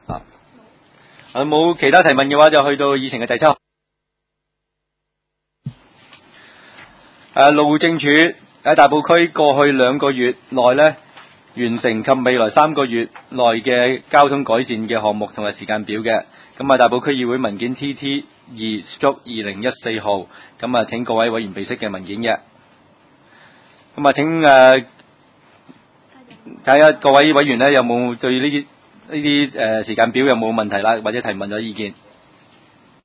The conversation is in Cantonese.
冇其他提問嘅話，就去到議程嘅第7項。路政署喺大埔區過去2個月內呢，完成及未來3個月內嘅交通改善嘅項目同埋時間表嘅。咁大埔區議會文件 TT2/2014 號，咁請各位委員備悉嘅文件嘅。咁請睇下各位委員呢有冇對呢啲時間表有冇問題啦，或者提問有意見。